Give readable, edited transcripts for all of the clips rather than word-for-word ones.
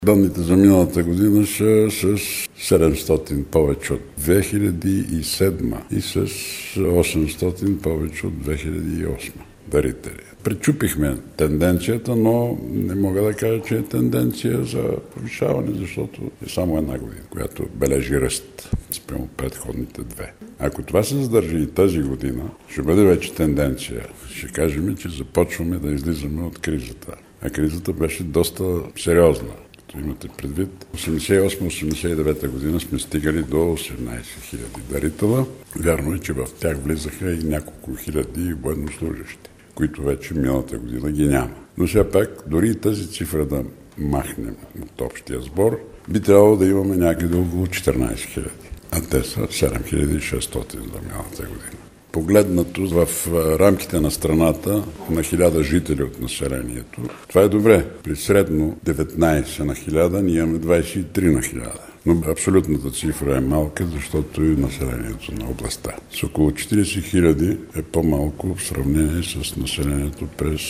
Данните за миналата година са с 700 повече от 2007 и с 800 повече от 2008 дарители. Пречупихме тенденцията, но не мога да кажа, че е тенденция за повишаване, защото е само една година, която бележи ръст спрямо предходните две. Ако това се задържи и тази година, ще бъде вече тенденция. Ще кажем, че започваме да излизаме от кризата. А кризата беше доста сериозна. Имате предвид, 88-89 година сме стигали до 18 000 дарителя. Вярно е, че в тях влизаха и няколко хиляди военнослужащи, които вече миналата година ги няма. Но все пак, дори и тази цифра да махнем от общия сбор, би трябвало да имаме някъде около 14 000, а те са 7600 за миналата година. Погледнато в рамките на страната на 1000 жители от населението, това е добре. При средно 19 на 1000 ние имаме 23 на 1000. Но абсолютната цифра е малка, защото и населението на областта. С около 40 000 е по-малко в сравнение с населението през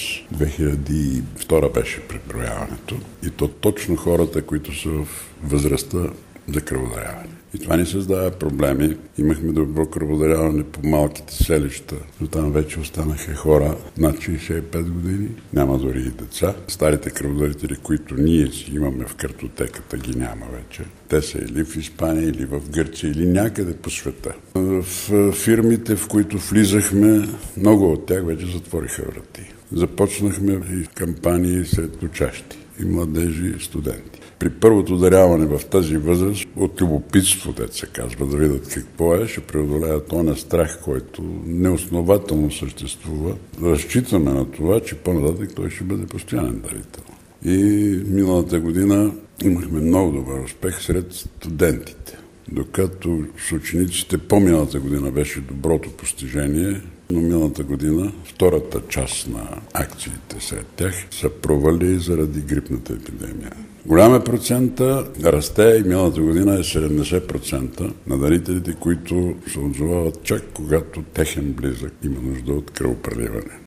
2002 беше преброяването. И то точно хората, които са в възрастта за кръводаряване. И това ни създава проблеми. Имахме добро кръводаряване по малките селища, но там вече останаха хора над 65 години, няма дори и деца. Старите кръводарители, които ние си имаме в картотеката, ги няма вече. Те са или в Испания, или в Гърция, или някъде по света. В фирмите, в които влизахме, много от тях вече затвориха врати. Започнахме и кампании сред учащи, и младежи, и студенти. При първото даряване в тази възраст, от любопитство, дето се казва, да видят какво е, ще преодолеят оня страх, който неоснователно съществува. Разчитаме на това, че по-нататък той ще бъде постоянен дарител. И миналата година имахме много добър успех сред студентите. Докато с учениците по-миналата година беше доброто постижение, но миналата година втората част на акциите сред тях са провали заради грипната епидемия. Голям е процента, расте и миналата година е 70% на дарителите, които се отзовават чак когато техен близък има нужда от кръвопреливане.